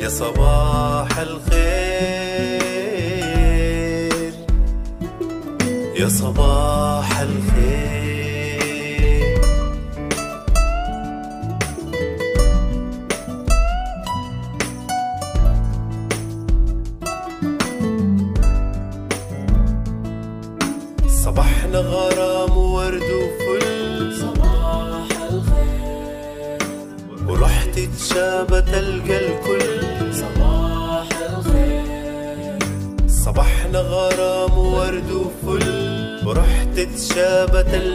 يا صباح الخير، يا صباح الخير. صباحنا غرام وورد وفل، صباح الخير. ورحت تشابت تلقى الكل، صباح الخير. صباحنا غرام وورد وفل، ورحت تشابت